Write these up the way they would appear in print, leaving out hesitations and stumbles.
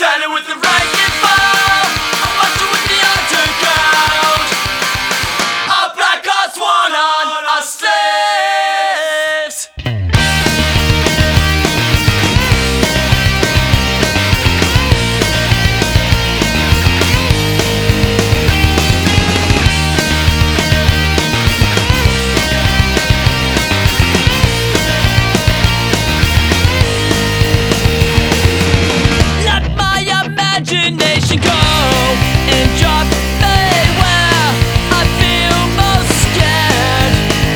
standing with the rank and file. I'm marching with the underground. Our black hearts won on our slaves. Imagination go and drop me where I feel most scared.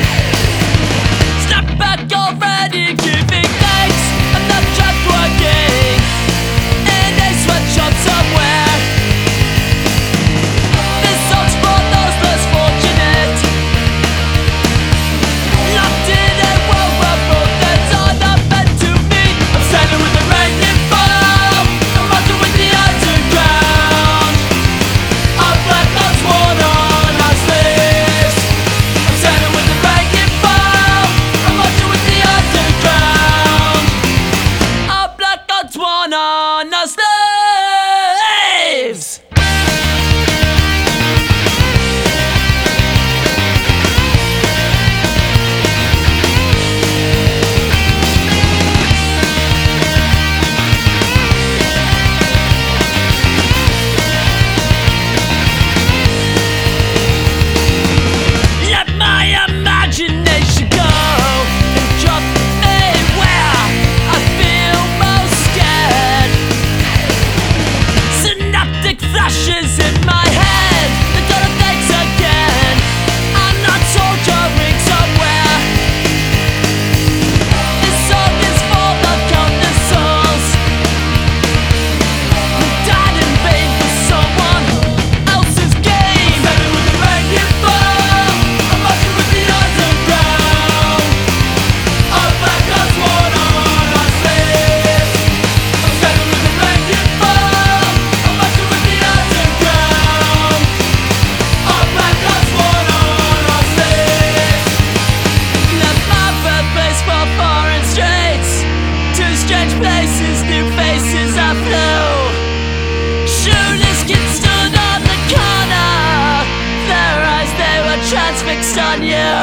Snap back already, giving thanks. I'm not just working in a sweatshop somewhere. This song's for those less fortunate, locked in a world where both ends are not meant to meet. I'm standing with the rank and file. I'm marching with the underground. Our black hearts worn on our slaves. I'm standing with the rank and file. I'm marching with the underground. Our black hearts worn on our slaves. Let my imagination go and drop me where I feel most scared. Synaptic flashes in my head, the daughter thinks again. I'm not soldiering somewhere. This song is for the countless souls who died in vain for someone else's game. Standing with the rank and file. I'm marching with the underground. Our black hearts worn on our slaves. I'm standing with the rank and file. I'm marching with the underground. Our black hearts worn on our slaves. Left my birthplace for foreign straits, to strange places, new faces I flew. Shoeless kids stood on the corner, their eyes they were transfixed on you.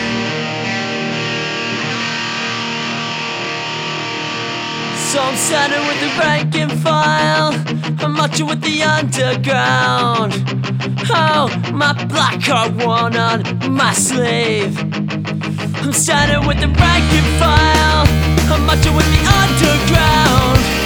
So I'm standing with the rank and file. I'm marching with the underground. Oh, my black heart worn on my sleeve. I'm standing with the rank and file. I'm marching with the underground.